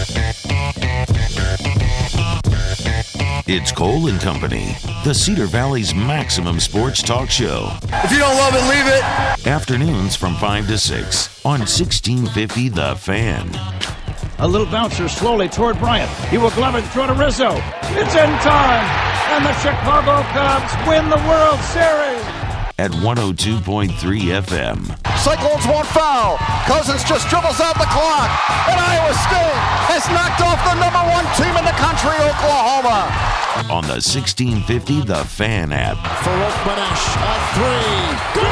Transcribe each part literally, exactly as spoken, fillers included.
It's Cole and Company, the Cedar Valley's maximum sports talk show. If you don't love it, leave it. Afternoons from five to six on sixteen fifty The Fan. A little bouncer slowly toward Bryant. He will glove it, throw to Rizzo. It's in time, and the Chicago Cubs win the World Series. At one oh two point three F M. Cyclones won't foul. Cousins just dribbles out the clock. And Iowa State has knocked off the number one team in the country, Oklahoma. On the sixteen fifty The Fan app. Farouk Banesh, a three.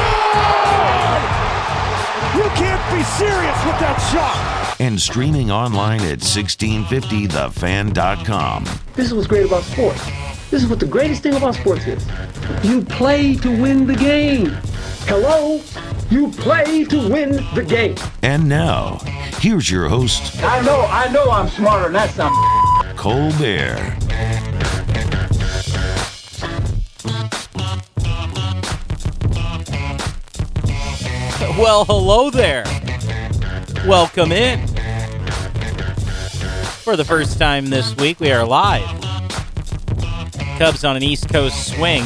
Good! You can't be serious with that shot. And streaming online at sixteen fifty the fan dot com. This is what's great about sports. This is what the greatest thing about sports is. You play to win the game. Hello? You play to win the game. And now, here's your host. I know, I know I'm smarter than that some Cole Bear. Well, hello there. Welcome in. For the first time this week, we are live. Cubs on an East Coast swing.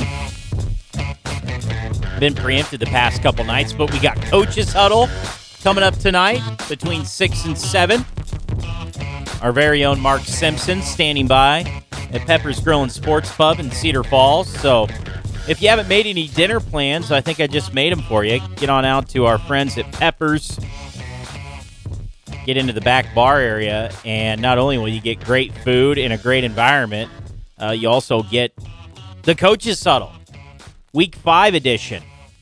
Been preempted the past couple nights, but we got Coach's Huddle coming up tonight between six and seven. Our very own Mark Simpson standing by at Pepper's Grill and Sports Pub in Cedar Falls. So if you haven't made any dinner plans, I think I just made them for you. Get on out to our friends at Pepper's. Get into the back bar area, and not only will you get great food in a great environment, uh, you also get the Coach's Huddle, Week five edition,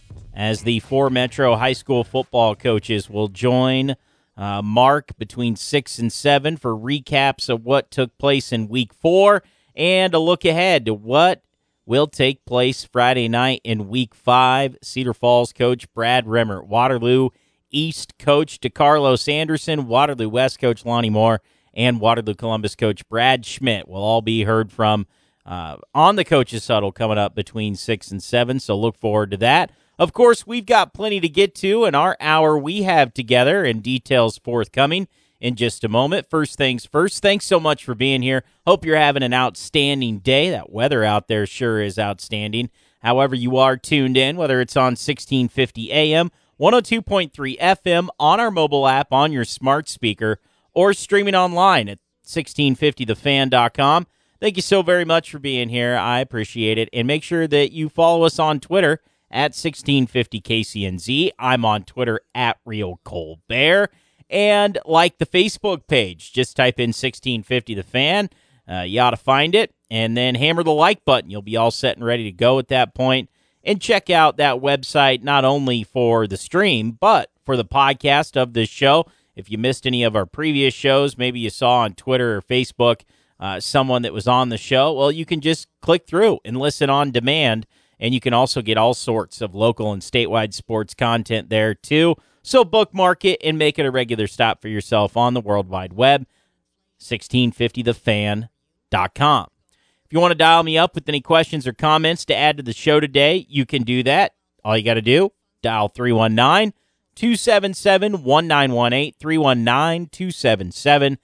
as the four Metro high school football coaches will join uh, Mark between six and seven for recaps of what took place in Week four and a look ahead to what will take place Friday night in Week five. Cedar Falls coach Brad Rimmer, Waterloo East coach DeCarlos Anderson, Waterloo West coach Lonnie Moore, and Waterloo Columbus coach Brad Schmidt will all be heard from uh, on the Coach's Huddle coming up between six and seven, so look forward to that. Of course, we've got plenty to get to in our hour we have together, and details forthcoming in just a moment. First things first, thanks so much for being here. Hope you're having an outstanding day. That weather out there sure is outstanding. However you are tuned in, whether it's on sixteen fifty A M, one oh two point three F M, on our mobile app, on your smart speaker, or streaming online at sixteen fifty the fan dot com. Thank you so very much for being here. I appreciate it. And make sure that you follow us on Twitter at sixteen fifty K C N Z. I'm on Twitter at Real Cole Bear. And like the Facebook page, just type in sixteen fifty the fan. Uh, you ought to find it. And then hammer the like button. You'll be all set and ready to go at that point. And check out that website not only for the stream, but for the podcast of this show. If you missed any of our previous shows, maybe you saw on Twitter or Facebook uh, someone that was on the show, well, you can just click through and listen on demand. And you can also get all sorts of local and statewide sports content there, too. So bookmark it and make it a regular stop for yourself on the World Wide Web, sixteen fifty the fan dot com. If you want to dial me up with any questions or comments to add to the show today, you can do that. All you got to do, dial three one nine, two seven seven, one nine one eight, three one nine, two seven seven,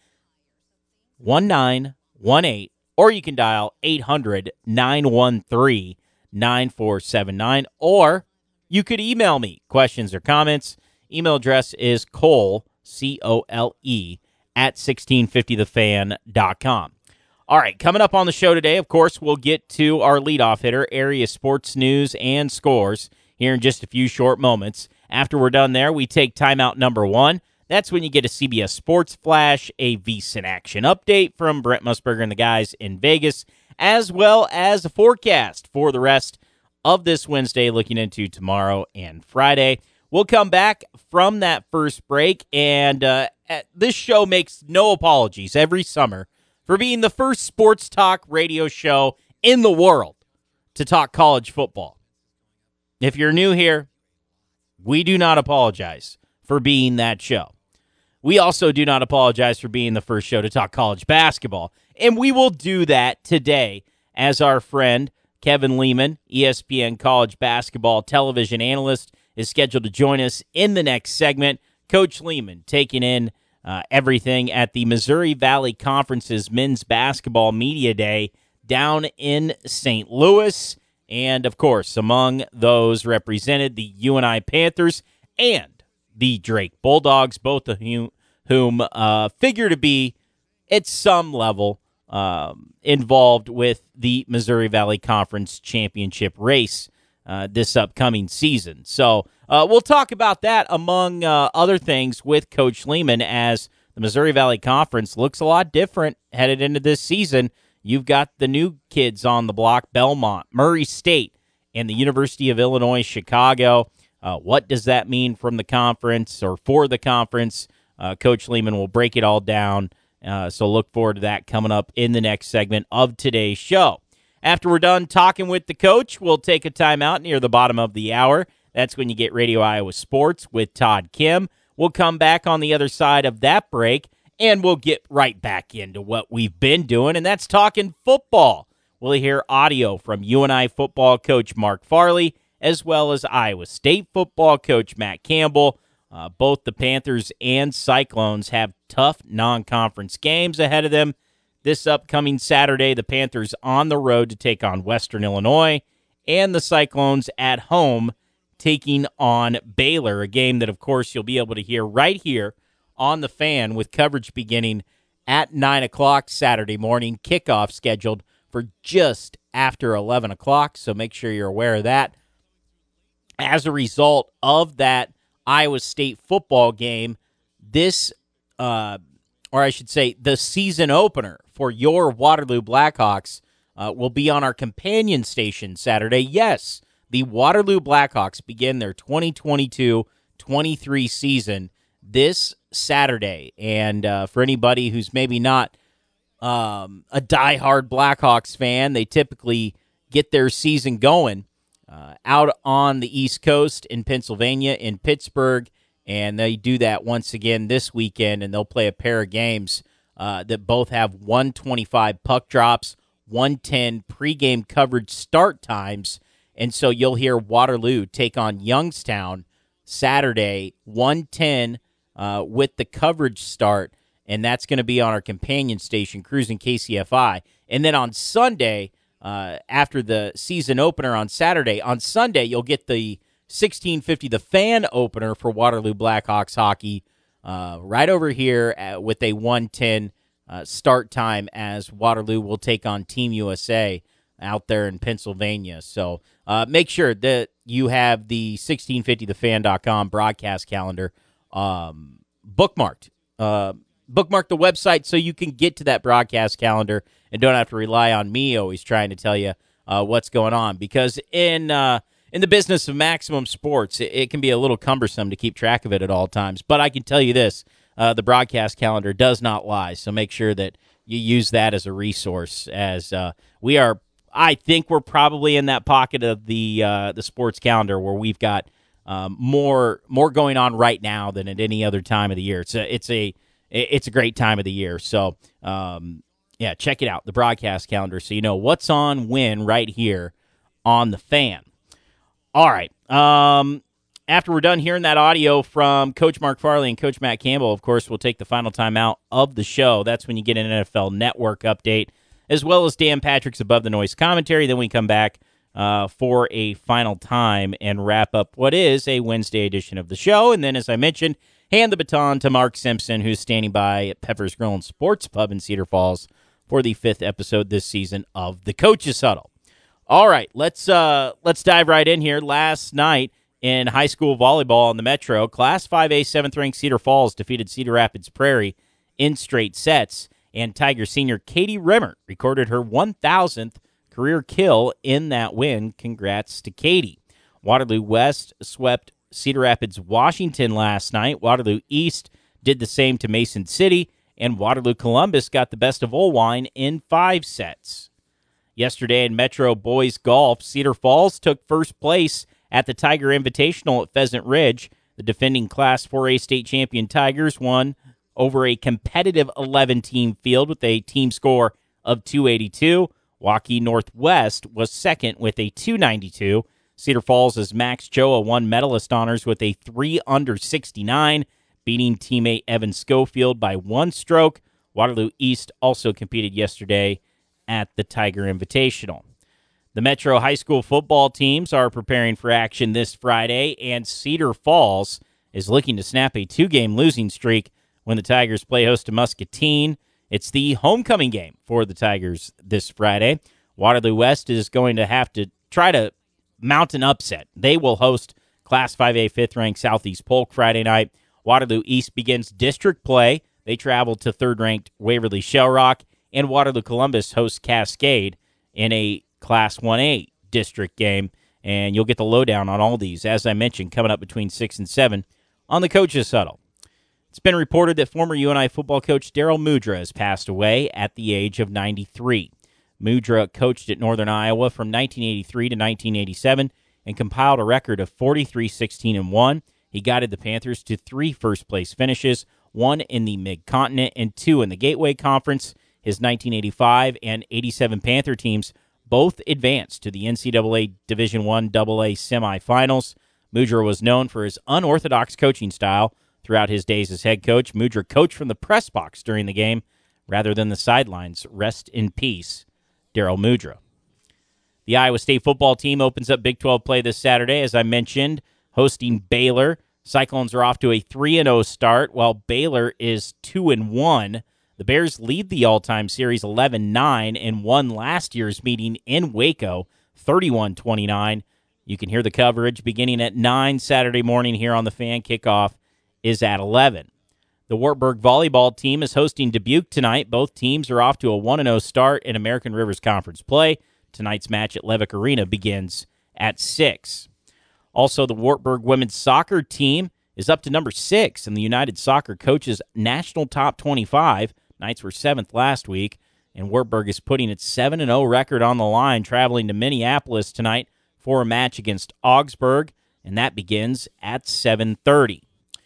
one nine one eight, or you can dial eight hundred, nine one three, nine four seven nine, or you could email me questions or comments. Email address is Cole, C O L E, at sixteen fifty the fan dot com. All right, coming up on the show today, of course, we'll get to our leadoff hitter, area sports news and scores, here in just a few short moments. After we're done there, we take timeout number one. That's when you get a C B S Sports Flash, a VSiN Action update from Brent Musburger and the guys in Vegas, as well as a forecast for the rest of this Wednesday, looking into tomorrow and Friday. We'll come back from that first break, and uh, this show makes no apologies every summer for being the first sports talk radio show in the world to talk college football. If you're new here, we do not apologize for being that show. We also do not apologize for being the first show to talk college basketball, and we will do that today as our friend Kevin Lehman, E S P N college basketball television analyst, is scheduled to join us in the next segment. Coach Lehman taking in uh, everything at the Missouri Valley Conference's Men's Basketball Media Day down in Saint Louis. And, of course, among those represented the U N I Panthers and the Drake Bulldogs, both of whom, whom uh, figure to be, at some level, um, involved with the Missouri Valley Conference championship race uh, this upcoming season. So uh, we'll talk about that, among uh, other things, with Coach Lehman, as the Missouri Valley Conference looks a lot different headed into this season. You've got the new kids on the block: Belmont, Murray State, and the University of Illinois Chicago. Uh, what does that mean from the conference or for the conference? Uh, Coach Lehman will break it all down. Uh, so look forward to that coming up in the next segment of today's show. After we're done talking with the coach, we'll take a timeout near the bottom of the hour. That's when you get Radio Iowa Sports with Todd Kim. We'll come back on the other side of that break, and we'll get right back into what we've been doing, and that's talking football. We'll hear audio from U N I football coach Mark Farley, as well as Iowa State football coach Matt Campbell. Uh, both the Panthers and Cyclones have tough non-conference games ahead of them. This upcoming Saturday, the Panthers on the road to take on Western Illinois, and the Cyclones at home taking on Baylor, a game that, of course, you'll be able to hear right here on The Fan, with coverage beginning at nine o'clock Saturday morning, kickoff scheduled for just after eleven o'clock, so make sure you're aware of that. As a result of that Iowa State football game, this, uh, or I should say, the season opener for your Waterloo Blackhawks uh, will be on our companion station Saturday. Yes, the Waterloo Blackhawks begin their twenty twenty-two twenty-three season this Saturday. And uh, for anybody who's maybe not um, a diehard Blackhawks fan, they typically get their season going Uh, out on the East Coast in Pennsylvania, in Pittsburgh, and they do that once again this weekend, and they'll play a pair of games uh, that both have one twenty-five puck drops, one ten pregame coverage start times, and so you'll hear Waterloo take on Youngstown Saturday, one ten uh, with the coverage start, and that's going to be on our companion station, Cruising K C F I. And then on Sunday, Uh, after the season opener on Saturday, on Sunday, you'll get the sixteen fifty, the fan opener for Waterloo Blackhawks hockey, uh, right over here at, with a one ten uh, start time, as Waterloo will take on Team U S A out there in Pennsylvania. So uh, make sure that you have the sixteen fifty the fan dot com broadcast calendar um, bookmarked. Uh, bookmark the website so you can get to that broadcast calendar and don't have to rely on me always trying to tell you uh, what's going on. Because in uh, in the business of maximum sports, it, it can be a little cumbersome to keep track of it at all times. But I can tell you this, uh, the broadcast calendar does not lie, so make sure that you use that as a resource, as uh, we are, I think we're probably in that pocket of the uh, the sports calendar where we've got um, more more going on right now than at any other time of the year. It's a, it's a, it's a great time of the year. So, um, yeah, check it out, the broadcast calendar, so you know what's on when right here on The Fan. All right. Um, after we're done hearing that audio from Coach Mark Farley and Coach Matt Campbell, of course, we'll take the final time out of the show. That's when you get an N F L Network update, as well as Dan Patrick's Above the Noise commentary. Then we come back uh, for a final time and wrap up what is a Wednesday edition of the show. And then, as I mentioned, hand the baton to Mark Simpson, who's standing by at Pepper's Grill and Sports Pub in Cedar Falls for the fifth episode this season of the Coaches Huddle. All right, let's uh, let's dive right in here. Last night in high school volleyball in the Metro, Class five A seventh-ranked Cedar Falls defeated Cedar Rapids Prairie in straight sets, and Tiger senior Katie Rimmer recorded her one thousandth career kill in that win. Congrats to Katie. Waterloo West swept Cedar Rapids Washington last night. Waterloo East did the same to Mason City, and Waterloo Columbus got the best of Olwine in five sets. Yesterday in Metro Boys Golf, Cedar Falls took first place at the Tiger Invitational at Pheasant Ridge. The defending Class four A state champion Tigers won over a competitive eleven-team field with a team score of two eighty-two. Waukee Northwest was second with a two ninety-two. Cedar Falls' Max Choa won medalist honors with a three under sixty-nine. beating teammate Evan Schofield by one stroke. Waterloo East also competed yesterday at the Tiger Invitational. The Metro High School football teams are preparing for action this Friday, and Cedar Falls is looking to snap a two-game losing streak when the Tigers play host to Muscatine. It's the homecoming game for the Tigers this Friday. Waterloo West is going to have to try to mount an upset. They will host Class five A fifth-ranked Southeast Polk Friday night. Waterloo East begins district play. They travel to third-ranked Waverly Shell Rock, and Waterloo Columbus hosts Cascade in a Class one A district game. And you'll get the lowdown on all these, as I mentioned, coming up between six and seven on the Coaches Huddle. It's been reported that former U N I football coach Daryl Mudra has passed away at the age of ninety-three. Mudra coached at Northern Iowa from nineteen eighty-three to nineteen eighty-seven and compiled a record of forty-three, sixteen, and one. He guided the Panthers to three first-place finishes, one in the Mid-Continent and two in the Gateway Conference. His nineteen eighty-five and eighty-seven Panther teams both advanced to the N C double A Division I double A semifinals. Mudra was known for his unorthodox coaching style throughout his days as head coach. Mudra coached from the press box during the game rather than the sidelines. Rest in peace, Daryl Mudra. The Iowa State football team opens up Big twelve play this Saturday, as I mentioned, hosting Baylor. Cyclones are off to a three and oh start, while Baylor is two and one. The Bears lead the all-time series eleven nine and won last year's meeting in Waco, thirty-one twenty-nine. You can hear the coverage beginning at nine Saturday morning here on The Fan. Kickoff is at eleven. The Wartburg volleyball team is hosting Dubuque tonight. Both teams are off to a one and oh start in American Rivers Conference play. Tonight's match at Levick Arena begins at six. Also, the Wartburg women's soccer team is up to number six in the United Soccer Coaches National Top twenty-five. Knights were seventh last week, and Wartburg is putting its seven and oh record on the line, traveling to Minneapolis tonight for a match against Augsburg, and that begins at seven thirty.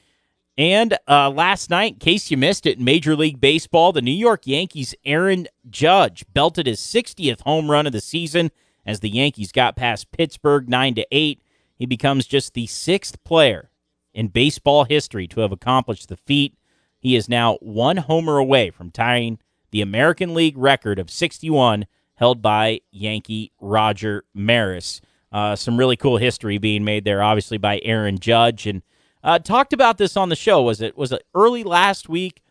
And uh, last night, in case you missed it, in Major League Baseball, the New York Yankees' Aaron Judge belted his sixtieth home run of the season as the Yankees got past Pittsburgh nine to eight. He becomes just the sixth player in baseball history to have accomplished the feat. He is now one homer away from tying the American League record of sixty-one held by Yankee Roger Maris. Uh, some really cool history being made there, obviously, by Aaron Judge. And Uh, talked about this on the show. Was it was it early last week?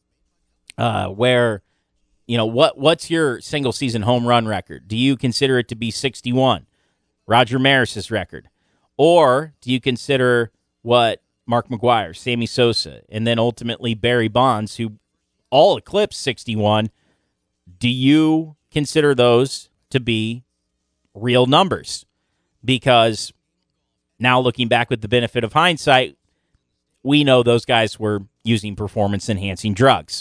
Uh, where, you know, what what's your single season home run record? Do you consider it to be sixty-one, Roger Maris's record, or do you consider what Mark McGwire, Sammy Sosa, and then ultimately Barry Bonds, who all eclipsed sixty-one? Do you consider those to be real numbers? Because now looking back with the benefit of hindsight, we know those guys were using performance-enhancing drugs.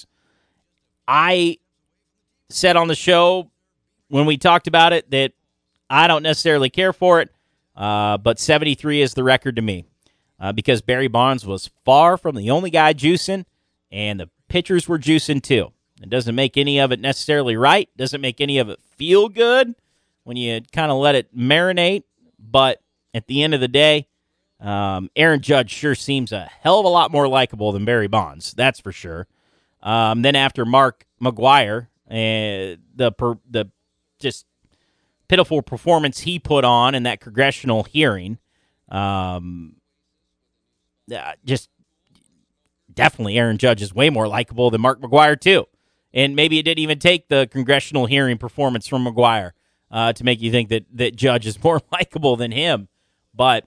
I said on the show when we talked about it that I don't necessarily care for it, uh, but seventy-three is the record to me uh, because Barry Bonds was far from the only guy juicing, and the pitchers were juicing too. It doesn't make any of it necessarily right, doesn't make any of it feel good when you kind of let it marinate, but at the end of the day, um, Aaron Judge sure seems a hell of a lot more likable than Barry Bonds. That's for sure. Um, then after Mark McGwire, uh, the per, the just pitiful performance he put on in that congressional hearing, um, uh, just definitely Aaron Judge is way more likable than Mark McGwire too. And maybe it didn't even take the congressional hearing performance from McGwire uh, to make you think that that Judge is more likable than him. But,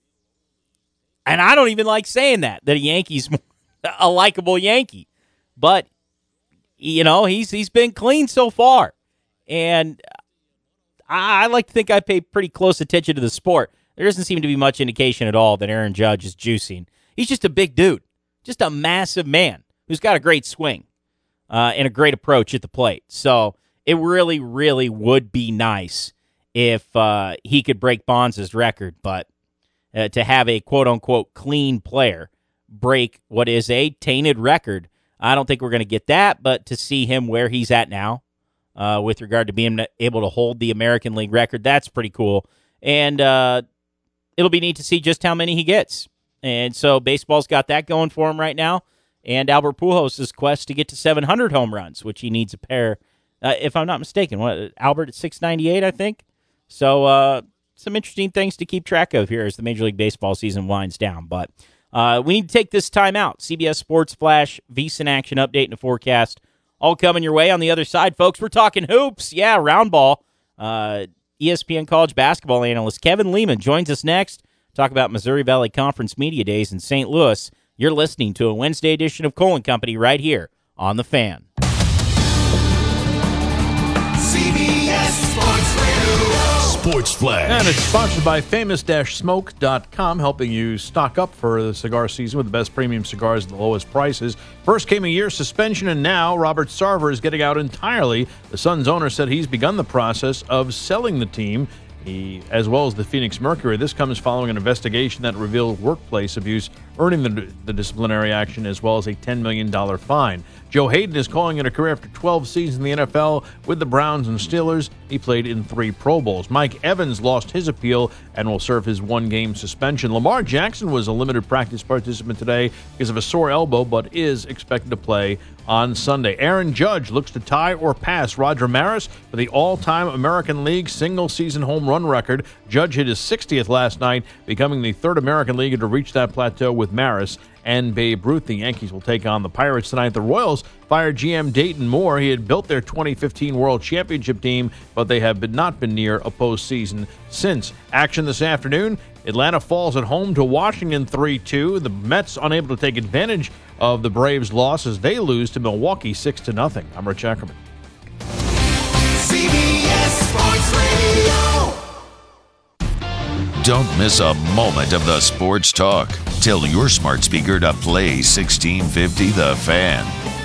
and I don't even like saying that, that a Yankee's a likable Yankee. But, you know, he's he's been clean so far. And I, I like to think I pay pretty close attention to the sport. There doesn't seem to be much indication at all that Aaron Judge is juicing. He's just a big dude, just a massive man who's got a great swing uh, and a great approach at the plate. So it really, really would be nice if uh, he could break Bonds' record, but uh, to have a quote-unquote clean player break what is a tainted record, I don't think we're going to get that, but to see him where he's at now uh, with regard to being able to hold the American League record, that's pretty cool. And uh, it'll be neat to see just how many he gets. And so baseball's got that going for him right now. And Albert Pujols' quest to get to seven hundred home runs, which he needs a pair, uh, if I'm not mistaken. What, Albert at six ninety-eight, I think. So uh, some interesting things to keep track of here as the Major League Baseball season winds down. But uh, we need to take this time out. C B S Sports Flash, VSiN Action Update, and a forecast all coming your way on the other side, folks. We're talking hoops. Yeah, round ball. Uh, E S P N college basketball analyst Kevin Lehman joins us next. Talk about Missouri Valley Conference Media Days in Saint Louis. You're listening to a Wednesday edition of Cole and Company right here on The Fan. C B S Sports Radio. Sports Flash. And it's sponsored by famous smoke dot com, helping you stock up for the cigar season with the best premium cigars at the lowest prices. First came a year suspension, and now Robert Sarver is getting out entirely. The Suns owner said he's begun the process of selling the team, he, as well as the Phoenix Mercury. This comes following an investigation that revealed workplace abuse, earning the, the disciplinary action as well as a ten million dollars fine. Joe Hayden is calling it a career after twelve seasons in the N F L with the Browns and Steelers. He played in three Pro Bowls. Mike Evans lost his appeal and will serve his one-game suspension. Lamar Jackson was a limited practice participant today because of a sore elbow, but is expected to play on Sunday. Aaron Judge looks to tie or pass Roger Maris for the all-time American League single-season home run record. Judge hit his sixtieth last night, becoming the third American leaguer to reach that plateau with Maris and Babe Ruth. The Yankees will take on the Pirates tonight. The Royals fired G M Dayton Moore. He had built their twenty fifteen World Championship team, but they have been, not been near a postseason since. Action this afternoon. Atlanta falls at home to Washington three two. The Mets unable to take advantage of the Braves' loss as they lose to Milwaukee six to nothing. I'm Rich Ackerman. C B S Sports Radio. Don't miss a moment of the sports talk. Tell your smart speaker to play sixteen fifty The Fan.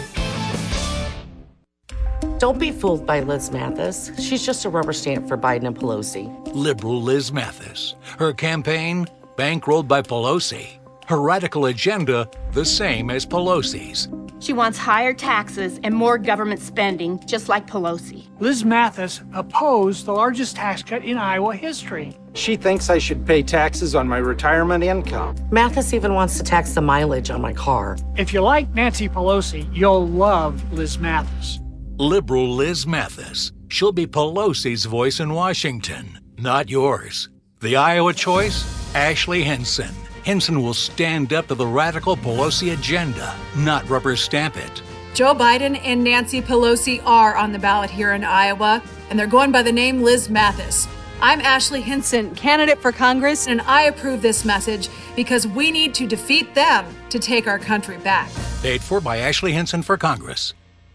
Don't be fooled by Liz Mathis. She's just a rubber stamp for Biden and Pelosi. Liberal Liz Mathis. Her campaign, bankrolled by Pelosi. Her radical agenda, the same as Pelosi's. She wants higher taxes and more government spending, just like Pelosi. Liz Mathis opposed the largest tax cut in Iowa history. She thinks I should pay taxes on my retirement income. Mathis even wants to tax the mileage on my car. If you like Nancy Pelosi, you'll love Liz Mathis. Liberal Liz Mathis. She'll be Pelosi's voice in Washington, not yours. The Iowa choice? Ashley Hinson. Hinson will stand up to the radical Pelosi agenda, not rubber stamp it. Joe Biden and Nancy Pelosi are on the ballot here in Iowa, and they're going by the name Liz Mathis. I'm Ashley Hinson, candidate for Congress, and I approve this message because we need to defeat them to take our country back. Paid for by Ashley Hinson for Congress.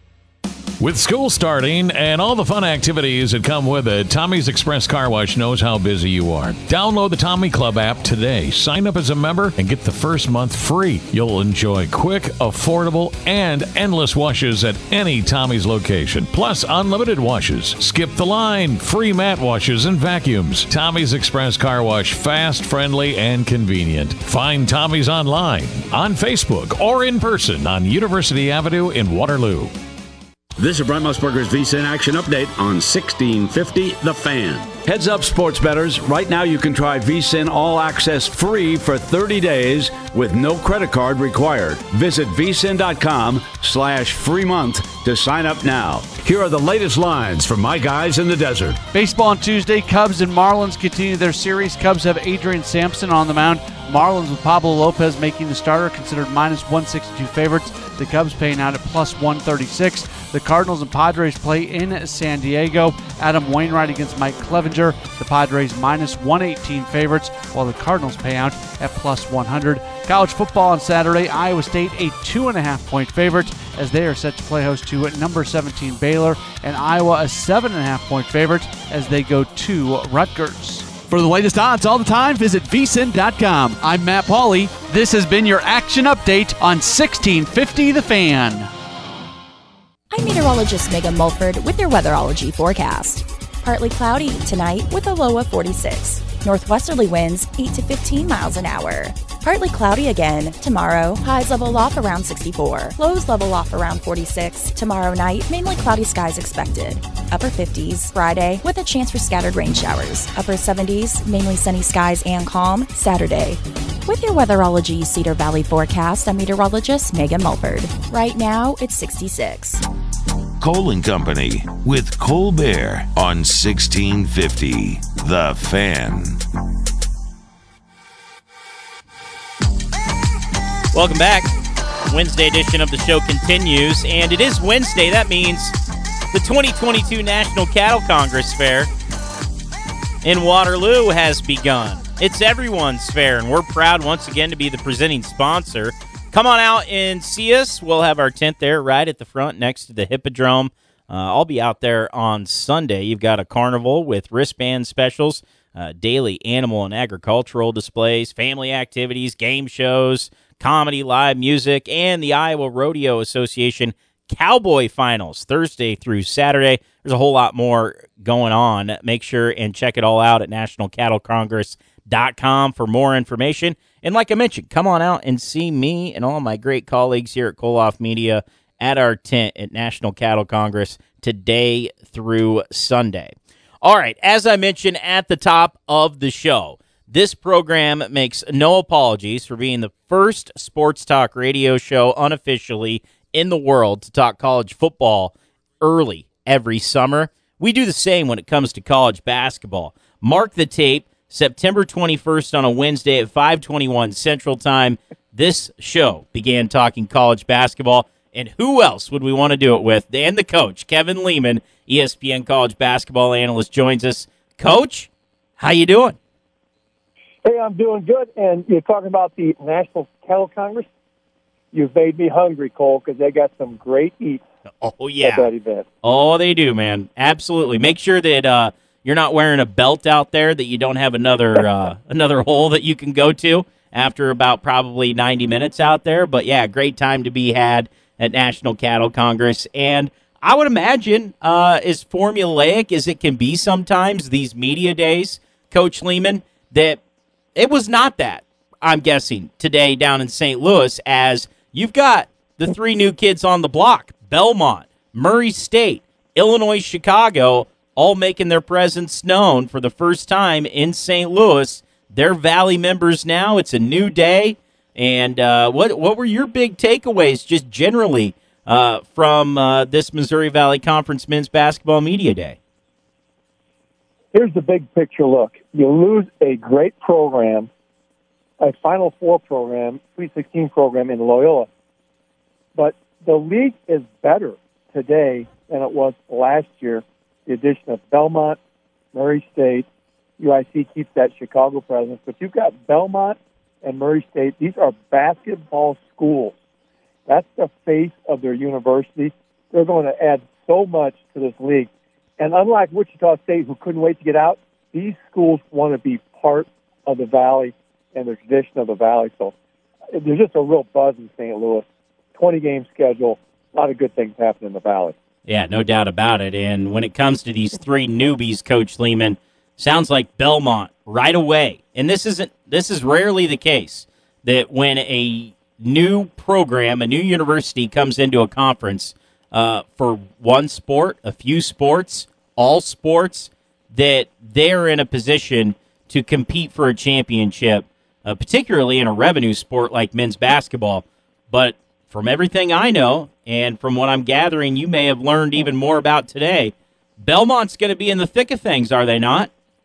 With school starting and all the fun activities that come with it, Tommy's Express Car Wash knows how busy you are. Download the Tommy Club app today. Sign up as a member and get the first month free. You'll enjoy quick, affordable, and endless washes at any Tommy's location. Plus, unlimited washes. Skip the line. Free mat washes and vacuums. Tommy's Express Car Wash. Fast, friendly, and convenient. Find Tommy's online, on Facebook, or in person on University Avenue in Waterloo. This is Brent Musburger's VSiN Action Update on sixteen fifty The Fan. Heads up, sports bettors. Right now you can try VSiN All Access free for thirty days with no credit card required. Visit vsin.com slash free month to sign up now. Here are the latest lines from my guys in the desert. Baseball on Tuesday. Cubs and Marlins continue their series. Cubs have Adrian Sampson on the mound. Marlins with Pablo Lopez making the starter, considered minus one sixty-two favorites. The Cubs paying out at plus one thirty-six. The Cardinals and Padres play in San Diego. Adam Wainwright against Mike Clevenger. The Padres minus one eighteen favorites, while the Cardinals pay out at plus one hundred. College football on Saturday. Iowa State a two and a half point favorite as they are set to play host to number seventeen Baylor, and Iowa a seven and a half point favorite as they go to Rutgers. For the latest odds all the time, visit V S I N dot com. I'm Matt Pauley. This has been your action update on sixteen fifty The Fan. I'm meteorologist Megan Mulford with your weatherology forecast. Partly cloudy tonight with a low of forty-six. Northwesterly winds eight to fifteen miles an hour. Partly cloudy again tomorrow. Highs level off around sixty-four. Lows level off around forty-six. Tomorrow night, mainly cloudy skies expected. Upper fifties Friday with a chance for scattered rain showers. Upper seventies, mainly sunny skies and calm Saturday. With your Weatherology Cedar Valley forecast, I'm meteorologist Megan Mulford. Right now, it's sixty-six. Cole and Company with Colbert on sixteen fifty The Fan. Welcome back. Wednesday edition of the show continues, and it is Wednesday. That means the twenty twenty-two National Cattle Congress Fair in Waterloo has begun. It's everyone's fair, and we're proud once again to be the presenting sponsor. Come on out and see us. We'll have our tent there right at the front next to the Hippodrome. Uh, I'll be out there on Sunday. You've got a carnival with wristband specials, uh, daily animal and agricultural displays, family activities, game shows, comedy, live music, and the Iowa Rodeo Association Cowboy Finals Thursday through Saturday. There's a whole lot more going on. Make sure and check it all out at national cattle congress dot com for more information. And like I mentioned, come on out and see me and all my great colleagues here at Koloff Media at our tent at National Cattle Congress today through Sunday. All right, as I mentioned at the top of the show, this program makes no apologies for being the first sports talk radio show unofficially in the world to talk college football early every summer. We do the same when it comes to college basketball. Mark the tape, September twenty-first on a Wednesday at five twenty-one Central Time. This show began talking college basketball, and who else would we want to do it with? And the coach, Kevin Lehman, E S P N college basketball analyst, joins us. Coach, how you doing? Hey, I'm doing good, and you're talking about the National Cattle Congress? You've made me hungry, Cole, because they got some great eats. Oh, yeah. At that event. Oh, they do, man. Absolutely. Make sure that uh, you're not wearing a belt out there, that you don't have another uh, another hole that you can go to after about probably ninety minutes out there. But, yeah, great time to be had at National Cattle Congress. And I would imagine uh, as formulaic as it can be sometimes, these media days, Coach Lehman, that it was not that, I'm guessing, today down in Saint Louis, as you've got the three new kids on the block, Belmont, Murray State, Illinois, Chicago, all making their presence known for the first time in Saint Louis. They're Valley members now. It's a new day. And uh, what what were your big takeaways just generally uh, from uh, this Missouri Valley Conference Men's Basketball Media Day? Here's the big picture look. You lose a great program, a Final Four program, Sweet sixteen program in Loyola. But the league is better today than it was last year. The addition of Belmont, Murray State, U I C keeps that Chicago presence. But you've got Belmont and Murray State. These are basketball schools. That's the face of their university. They're going to add so much to this league. And unlike Wichita State, who couldn't wait to get out, these schools want to be part of the Valley and the tradition of the Valley. So there's just a real buzz in Saint Louis. twenty-game schedule, a lot of good things happen in the Valley. Yeah, no doubt about it. And when it comes to these three newbies, Coach Lehman, sounds like Belmont right away. And this isn't this is rarely the case, that when a new program, a new university comes into a conference uh, for one sport, a few sports, all sports, that they're in a position to compete for a championship, uh, particularly in a revenue sport like men's basketball. But from everything I know, and from what I'm gathering you may have learned even more about today, Belmont's going to be in the thick of things, are they not?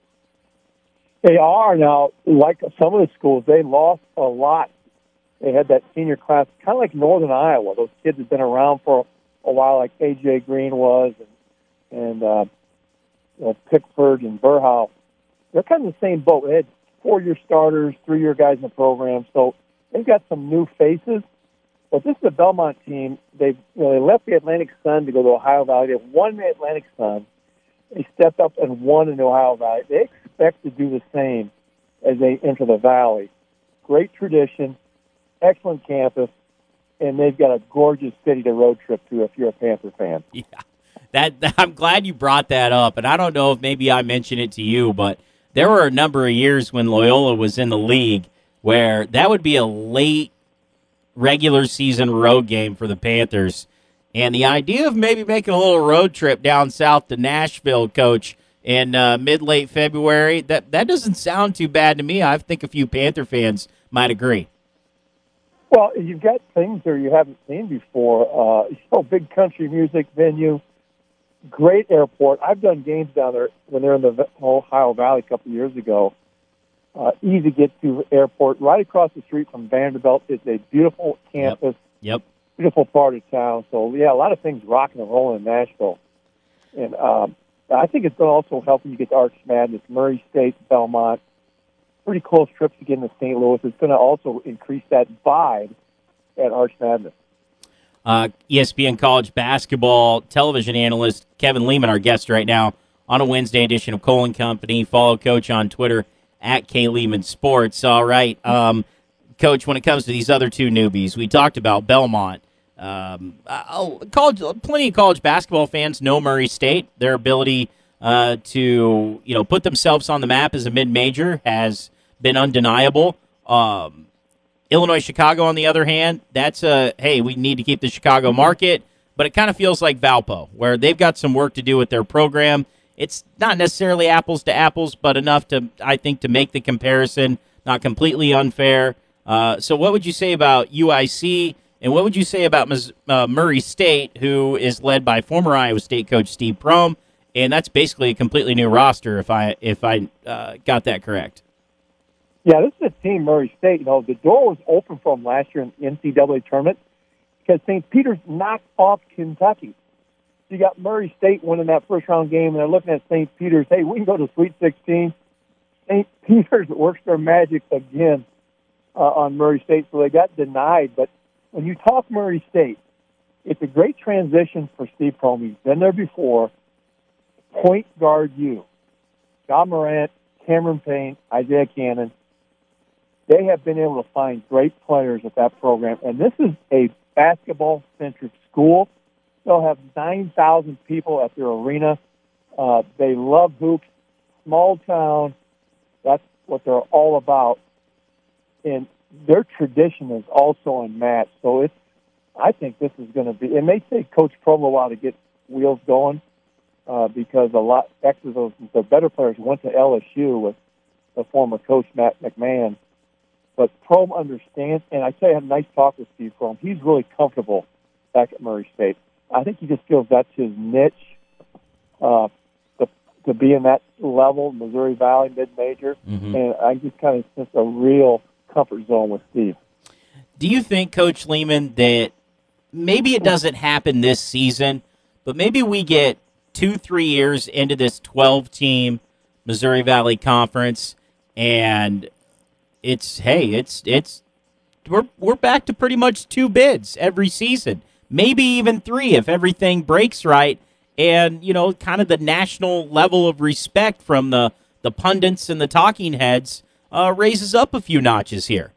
They are now. Like some of the schools, they lost a lot. They had that senior class, kind of like Northern Iowa. Those kids have been around for a while, like A J Green was, and, and uh, you know, Pickford and Burhow. They're kind of the same boat. They had four-year starters, three-year guys in the program, so they've got some new faces. But this is the Belmont team. They you know they left the Atlantic Sun to go to Ohio Valley. They won the Atlantic Sun. They stepped up and won in the Ohio Valley. They expect to do the same as they enter the Valley. Great tradition, excellent campus, and they've got a gorgeous city to road trip to if you're a Panther fan. Yeah, that I'm glad you brought that up. And I don't know if maybe I mentioned it to you, but there were a number of years when Loyola was in the league where that would be a late regular season road game for the Panthers. And the idea of maybe making a little road trip down south to Nashville, Coach, in uh, mid-late February, that, that doesn't sound too bad to me. I think a few Panther fans might agree. Well, you've got things there you haven't seen before. Uh, you know, big country music venue, great airport. I've done games down there when they're in the Ohio Valley a couple of years ago. Uh, easy to get to airport, right across the street from Vanderbilt. It's a beautiful campus. Yep. Yep. Beautiful part of town. So, yeah, a lot of things rocking and rolling in Nashville. And um, I think it's going to also help when you get to Arch Madness, Murray State, Belmont. Pretty close trips to get into Saint Louis. It's going to also increase that vibe at Arch Madness. Uh, E S P N college basketball television analyst Kevin Lehman, our guest right now on a Wednesday edition of Cole and Company. Follow Coach on Twitter at K Lehman Sports. All right, um, Coach. When it comes to these other two newbies, we talked about Belmont. Um, uh, college, plenty of college basketball fans know Murray State. Their ability uh, to you know put themselves on the map as a mid-major has been undeniable. Um, Illinois Chicago, on the other hand, that's a, hey, we need to keep the Chicago market, but it kind of feels like Valpo, where they've got some work to do with their program. It's not necessarily apples to apples, but enough to, I think, to make the comparison not completely unfair. Uh, so what would you say about U I C, and what would you say about uh, Murray State, who is led by former Iowa State coach Steve Prohm, and that's basically a completely new roster, if I if I uh, got that correct. Yeah, this is a team, Murray State. You know, the door was open for them last year in the N C double A tournament because Saint Peter's knocked off Kentucky. You got Murray State winning that first-round game, and they're looking at Saint Peter's. Hey, we can go to Sweet sixteen. Saint Peter's works their magic again uh, on Murray State, so they got denied. But when you talk Murray State, it's a great transition for Steve Prohm. He's been there before. Point guard you. John Morant, Cameron Payne, Isaiah Cannon. They have been able to find great players at that program. And this is a basketball-centric school. They'll have nine thousand people at their arena. Uh, they love hoops. Small town. That's what they're all about. And their tradition is also unmatched. So it's, I think this is going to be, it may take Coach Prohm a while to get wheels going uh, because a lot, actually, those, the better players went to L S U with the former coach, Matt McMahon. But Prohm understands, and I tell you, I had a nice talk with Steve Prohm. He's really comfortable back at Murray State. I think he just feels that's his niche uh, to, to be in that level, Missouri Valley, mid-major. Mm-hmm. And I just kind of sense a real comfort zone with Steve. Do you think, Coach Lehman, that maybe it doesn't happen this season, but maybe we get two, three years into this twelve-team Missouri Valley Conference, and it's, hey, it's it's we're we're back to pretty much two bids every season, maybe even three if everything breaks right, and you know, kind of the national level of respect from the the pundits and the talking heads uh, raises up a few notches here.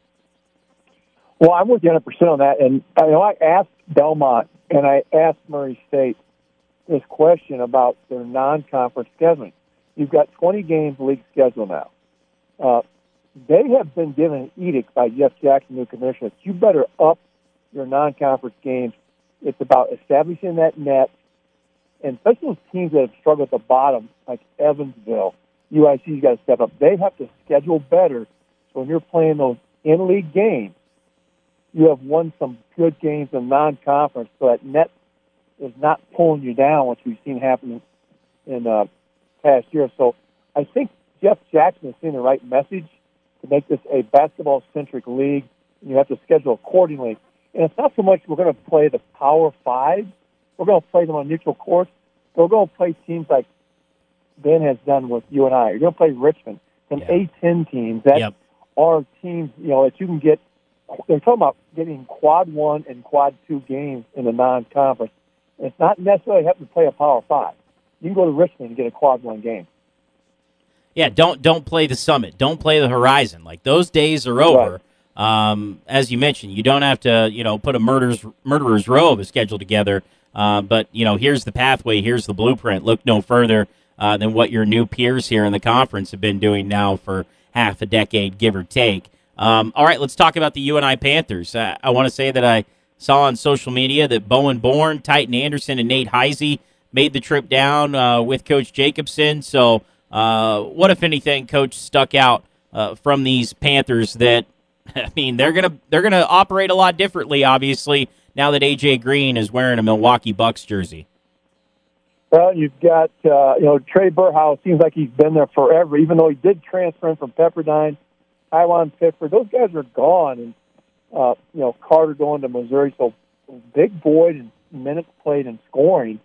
Well, I'm with you one hundred percent on that, and I know I asked Belmont and I asked Murray State this question about their non-conference scheduling. You've got twenty games league schedule now. Uh, They have been given an edict by Jeff Jackson, new commissioner. You better up your non-conference games. It's about establishing that net, and especially those teams that have struggled at the bottom, like Evansville, U I C's got to step up. They have to schedule better, so when you're playing those in-league games, you have won some good games in non-conference, so that net is not pulling you down, which we've seen happen in uh, past years. So I think Jeff Jackson is seeing the right message to make this a basketball-centric league. You have to schedule accordingly. And it's not so much we're going to play the Power Five. We're going to play them on neutral courts. We're going to play teams like Ben has done with you and I. You're going to play Richmond, some yeah. A ten teams that yep. are teams, you know, that you can get. They're talking about getting quad one and quad two games in the non-conference. And it's not necessarily having to play a Power Five. You can go to Richmond and get a quad one game. Yeah, don't don't play the Summit. Don't play the Horizon. Like, those days are over. Right. Um, as you mentioned, you don't have to, you know, put a murderer's, murderer's row of a schedule together. Uh, but, you know, here's the pathway. Here's the blueprint. Look no further uh, than what your new peers here in the conference have been doing now for half a decade, give or take. Um, all right, let's talk about the U N I Panthers. Uh, I want to say that I saw on social media that Bowen Bourne, Titan Anderson, and Nate Heisey made the trip down uh, with Coach Jacobson. So, Uh, what, if anything, Coach, stuck out uh, from these Panthers that I mean, they're gonna they're gonna operate a lot differently, obviously, now that A J Green is wearing a Milwaukee Bucks jersey. Well, you've got, uh, you know, Trey Burhouse seems like he's been there forever, even though he did transfer in from Pepperdine, Taiwan Pickford. Those guys are gone. And, uh, you know, Carter going to Missouri. So big void in minutes played and scoring.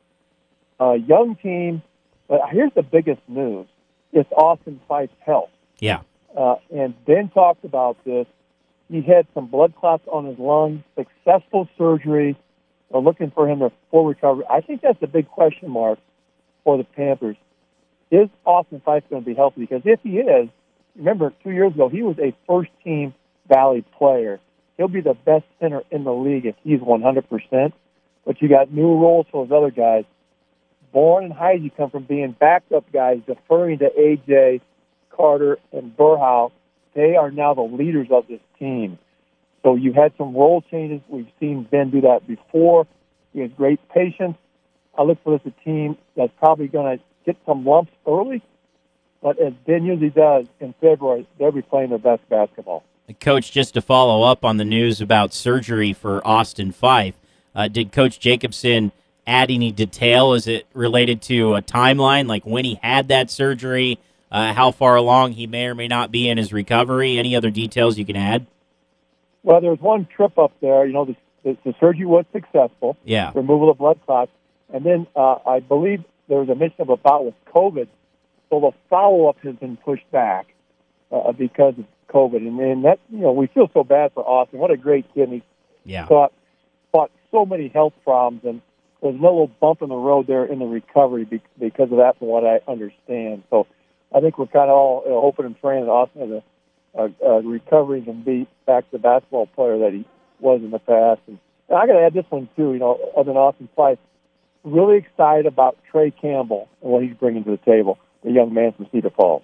Uh, young team. But here's the biggest news. It's Austin Fife's health. Yeah. Uh, and Ben talked about this. He had some blood clots on his lungs, successful surgery. We're looking for him to full recovery. I think that's a big question mark for the Panthers. Is Austin Fife going to be healthy? Because if he is, remember, two years ago, he was a first-team Valley player. He'll be the best center in the league if he's one hundred percent. But you got new roles for those other guys. Bourne and Heisey come from being backup guys, deferring to A J, Carter, and Burhouse. They are now the leaders of this team. So you had some role changes. We've seen Ben do that before. He has great patience. I look for this a team that's probably going to get some lumps early, but as Ben usually does in February, they'll be playing their best basketball. Coach, just to follow up on the news about surgery for Austin Fife, uh, did Coach Jacobson add any detail? Is it related to a timeline, like when he had that surgery, uh, how far along he may or may not be in his recovery? Any other details you can add? Well, there was one trip up there. You know, the, the, the surgery was successful. Yeah. Removal of blood clots. And then uh, I believe there was a mention of a bout with COVID. So the follow-up has been pushed back uh, because of COVID. And, and that, you know, we feel so bad for Austin. What a great kid. He yeah. fought, fought so many health problems. And there's no little bump in the road there in the recovery because of that, from what I understand. So I think we're kind of all you know, hoping and praying that Austin has a Uh, uh, recovering and be back to the basketball player that he was in the past. And, and I got to add this one too. You know, other than Austin Fife, really excited about Trey Campbell and what he's bringing to the table. The young man from Cedar Falls.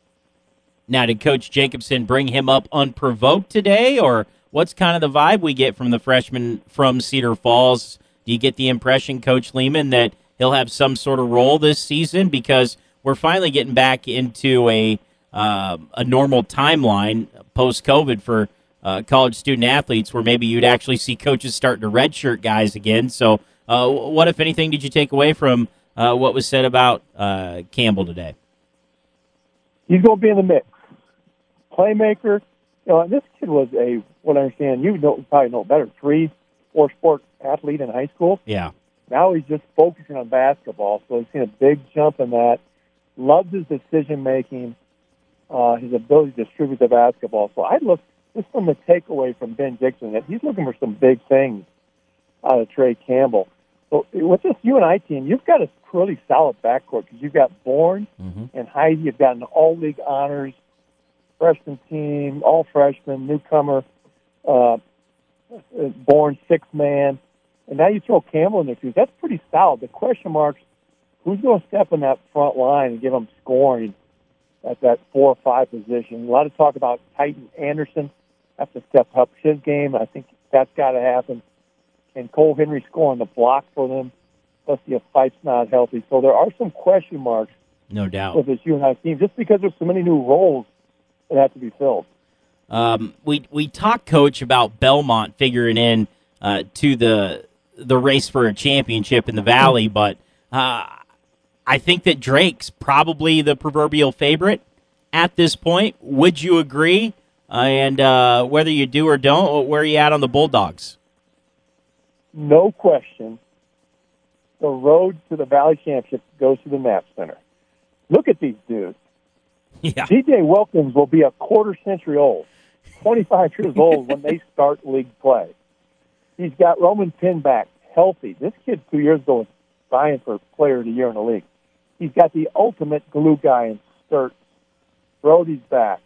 Now, did Coach Jacobson bring him up unprovoked today, or what's kind of the vibe we get from the freshman from Cedar Falls? Do you get the impression, Coach Lehman, that he'll have some sort of role this season? Because we're finally getting back into a Uh, a normal timeline post-COVID for uh, college student-athletes where maybe you'd actually see coaches starting to redshirt guys again. So uh, what, if anything, did you take away from uh, what was said about uh, Campbell today? He's going to be in the mix. Playmaker. You know, this kid was a, what I understand, you know, probably know better, three, four-sport athlete in high school. Yeah. Now he's just focusing on basketball, so he's seen a big jump in that. Loves his decision-making. Uh, his ability to distribute the basketball. So I look, just from the takeaway from Ben Dixon, that he's looking for some big things out of Trey Campbell. So with this U N I team, you've got a pretty solid backcourt because you've got Bourne mm-hmm. and Heisey. You've got an all-league honors freshman team, all freshman, newcomer, uh, Bourne six-man. And now you throw Campbell in there, too. That's pretty solid. The question marks, who's going to step in that front line and give them scoring at that four or five position? A lot of talk about Titan Anderson have to step up his game. I think that's got to happen. And Cole Henry scoring the block for them. Plus, the Fife's not healthy. So there are some question marks. No doubt. With this U N I team, just because there's so many new roles that have to be filled. Um, we we talked, Coach, about Belmont figuring in uh, to the the race for a championship in the Valley, but uh, I think that Drake's probably the proverbial favorite at this point. Would you agree? Uh, and uh, whether you do or don't, where are you at on the Bulldogs? No question. The road to the Valley Championship goes to the Knapp Center. Look at these dudes. Yeah. D J Wilkins will be a quarter century old, twenty-five years old when they start league play. He's got Roman Pinback healthy. This kid two years ago was vying for player of the year in the league. He's got the ultimate glue guy in Sturt. Brody's back.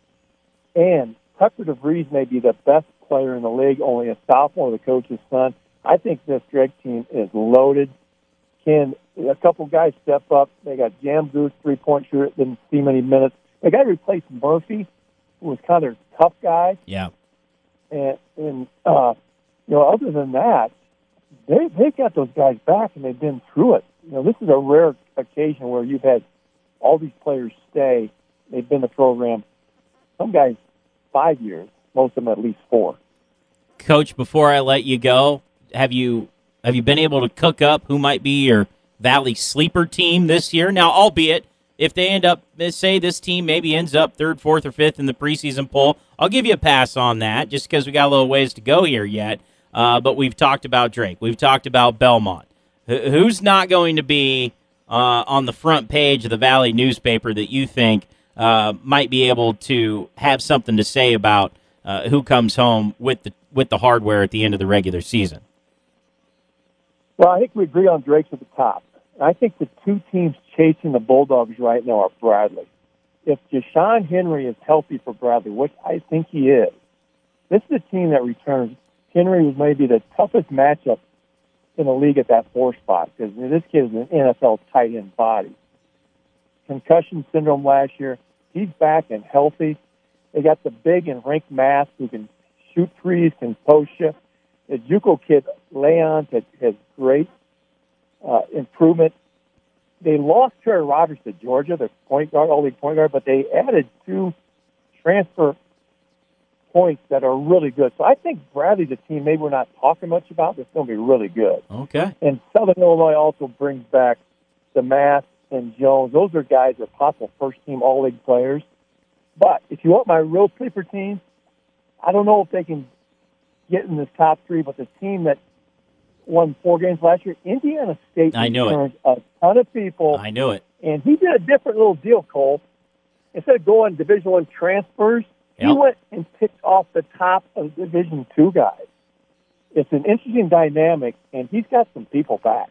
And Tucker DeVries may be the best player in the league, only a sophomore, the coach's son. I think this Drake team is loaded. Can a couple guys step up? They got Jam Goose, three-point shooter, didn't see many minutes. They got to replace Murphy, who was kind of a tough guy. Yeah. And, and uh, you know, other than that, they, they've got those guys back, and they've been through it. You know, this is a rare occasion where you've had all these players stay. They've been in the program, some guys five years, most of them at least four. Coach, before I let you go, have you have you been able to cook up who might be your Valley sleeper team this year? Now, albeit, if they end up, say this team maybe ends up third, fourth, or fifth in the preseason poll, I'll give you a pass on that just because we got a little ways to go here yet. Uh, but we've talked about Drake. We've talked about Belmont. H- who's not going to be uh, on the front page of the Valley newspaper that you think uh, might be able to have something to say about uh, who comes home with the with the hardware at the end of the regular season? Well, I think we agree on Drake's at the top. I think the two teams chasing the Bulldogs right now are Bradley. If Jashawn Henry is healthy for Bradley, which I think he is, this is a team that returns. Henry was maybe the toughest matchup in the league at that four spot because this kid is an N F L tight end body. Concussion syndrome last year. He's back and healthy. They got the big and ranked mass who can shoot threes, can post you. The JUCO kid, Leon, has, has great uh, improvement. They lost Terry Roberts to Georgia, the point guard, all-league point guard, but they added two transfer points that are really good. So I think Bradley's a team maybe we're not talking much about, but it's going to be really good. Okay. And Southern Illinois also brings back DeMass and Jones. Those are guys that are possible first-team all-league players. But if you want my real sleeper team, I don't know if they can get in this top three, but the team that won four games last year, Indiana State, I knew returned a ton of people. I knew it. And he did a different little deal, Cole. Instead of going Division One transfers, Yep. he went and picked off the top of Division Two guys. It's an interesting dynamic, and he's got some people back.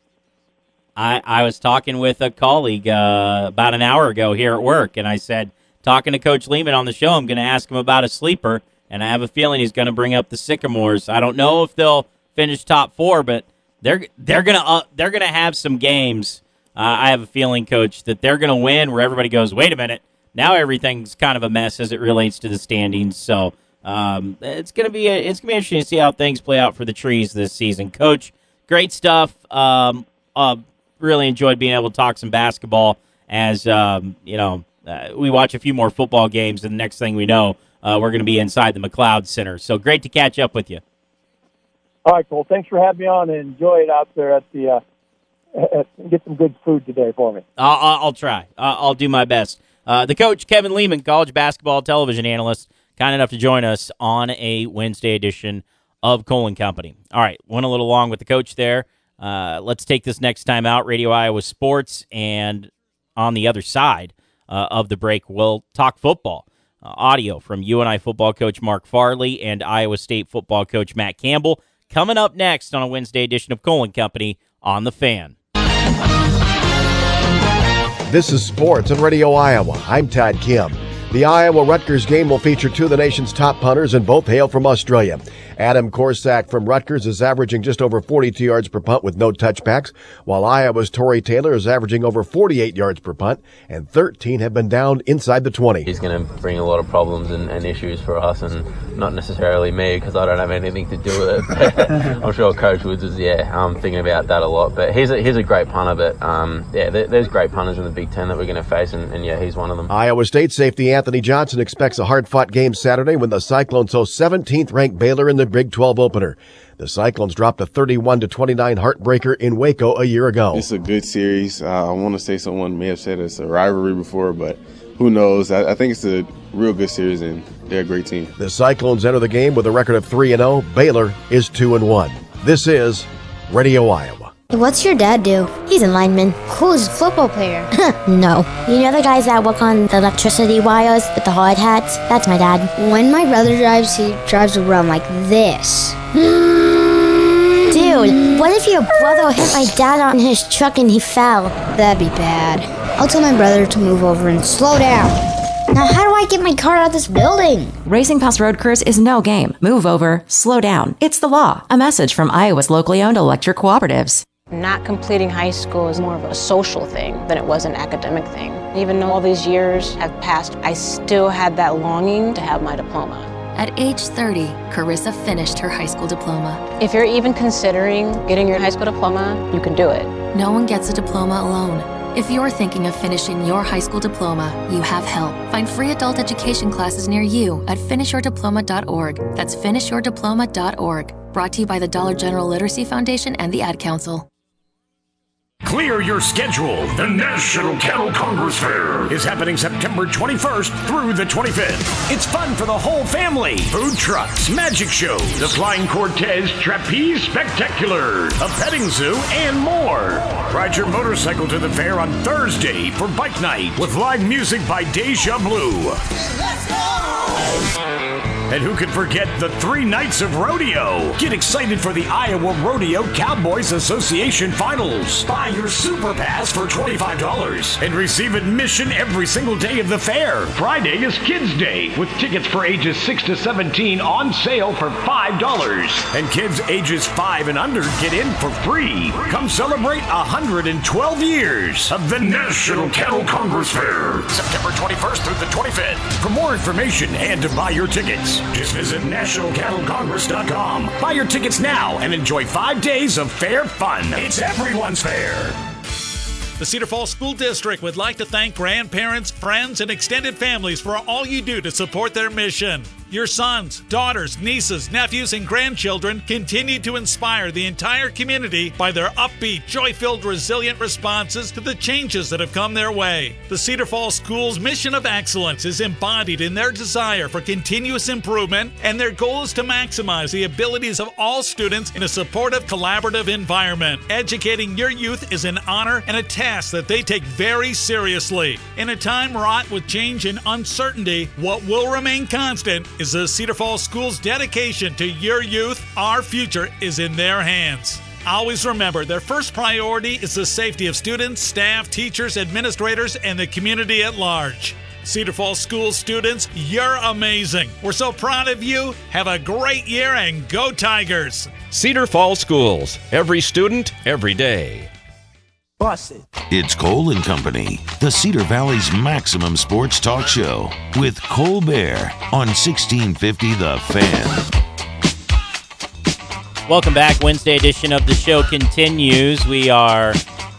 I, I was talking with a colleague uh, about an hour ago here at work, and I said, talking to Coach Lehman on the show, I'm going to ask him about a sleeper, and I have a feeling he's going to bring up the Sycamores. I don't know if they'll finish top four, but they're they're going to uh, they're going to have some games. Uh, I have a feeling, Coach, that they're going to win where everybody goes, wait a minute, now everything's kind of a mess as it relates to the standings. So um, it's going to be a, it's going to be interesting to see how things play out for the Trees this season. Coach, great stuff. Um, uh, really enjoyed being able to talk some basketball as um, you know uh, we watch a few more football games, and the next thing we know, uh, we're going to be inside the McLeod Center. So great to catch up with you. All right, Cole. Thanks for having me on, and enjoy it out there at the. Uh, at, get some good food today for me. I'll, I'll, I'll try. I'll, I'll do my best. Uh, the coach, Kevin Lehman, college basketball television analyst, kind enough to join us on a Wednesday edition of Colin Company. All right, went a little long with the coach there. Uh, let's take this next time out, Radio Iowa Sports, and on the other side uh, of the break, we'll talk football. Uh, audio from U N I football coach Mark Farley and Iowa State football coach Matt Campbell coming up next on a Wednesday edition of Colin Company on The Fan. This is Sports on Radio Iowa. I'm Todd Kim. The Iowa-Rutgers game will feature two of the nation's top punters, and both hail from Australia. Adam Korsak from Rutgers is averaging just over forty-two yards per punt with no touchbacks, while Iowa's Torrey Taylor is averaging over forty-eight yards per punt, and thirteen have been down inside the twenty. He's going to bring a lot of problems and, and issues for us, and not necessarily me, because I don't have anything to do with it. I'm sure Coach Woods is, yeah, um, thinking about that a lot. But he's a, he's a great punter, but um, yeah, there, there's great punters in the Big Ten that we're going to face, and, and yeah, he's one of them. Iowa State safety Anthony Johnson expects a hard-fought game Saturday when the Cyclones host seventeenth-ranked Baylor in the Big twelve opener. The Cyclones dropped a thirty-one to twenty-nine heartbreaker in Waco a year ago. It's a good series. Uh, I want to say someone may have said it's a rivalry before, but who knows? I, I think it's a real good series, and they're a great team. The Cyclones enter the game with a record of three and oh. Baylor is two and one. This is Radio Iowa. What's your dad do? He's a lineman. Cool, he's a football player. No. You know the guys that work on the electricity wires with the hard hats? That's my dad. When my brother drives, he drives around like this. Dude, what if your brother hit my dad on his truck and he fell? That'd be bad. I'll tell my brother to move over and slow down. Now how do I get my car out of this building? Racing past road crews is no game. Move over, slow down. It's the law. A message from Iowa's locally owned electric cooperatives. Not completing high school is more of a social thing than it was an academic thing. Even though all these years have passed, I still had that longing to have my diploma. At age thirty, Carissa finished her high school diploma. If you're even considering getting your high school diploma, you can do it. No one gets a diploma alone. If you're thinking of finishing your high school diploma, you have help. Find free adult education classes near you at finish your diploma dot org. That's finish your diploma dot org. Brought to you by the Dollar General Literacy Foundation and the Ad Council. Clear your schedule. The National Cattle Congress Fair is happening September twenty-first through the twenty-fifth. It's fun for the whole family. Food trucks, magic shows, the Flying Cortez Trapeze Spectacular, a petting zoo, and more. Ride your motorcycle to the fair on Thursday for Bike Night with live music by Deja Blue. Let's go! And who could forget the three nights of rodeo? Get excited for the Iowa Rodeo Cowboys Association Finals. Buy your Super Pass for twenty-five dollars and receive admission every single day of the fair. Friday is Kids Day with tickets for ages six to seventeen on sale for five dollars. And kids ages five and under get in for free. Come celebrate one hundred twelve years of the National Cattle Congress Fair. September twenty-first through the twenty-fifth. For more information and to buy your tickets, just visit national cattle congress dot com. Buy your tickets now and enjoy five days of fair fun. It's everyone's fair. The Cedar Falls School District would like to thank grandparents, friends, and extended families for all you do to support their mission. Your sons, daughters, nieces, nephews, and grandchildren continue to inspire the entire community by their upbeat, joy-filled, resilient responses to the changes that have come their way. The Cedar Falls School's mission of excellence is embodied in their desire for continuous improvement, and their goal is to maximize the abilities of all students in a supportive, collaborative environment. Educating your youth is an honor and a task that they take very seriously. In a time wrought with change and uncertainty, what will remain constant is the Cedar Falls School's dedication to your youth. Our future is in their hands. Always remember, their first priority is the safety of students, staff, teachers, administrators, and the community at large. Cedar Falls School students, you're amazing. We're so proud of you. Have a great year and go Tigers. Cedar Falls Schools. Every student, every day. Busted. It's Cole and Company, the Cedar Valley's maximum sports talk show with Cole Bear on sixteen fifty The Fan. Welcome back. Wednesday edition of the show continues. We are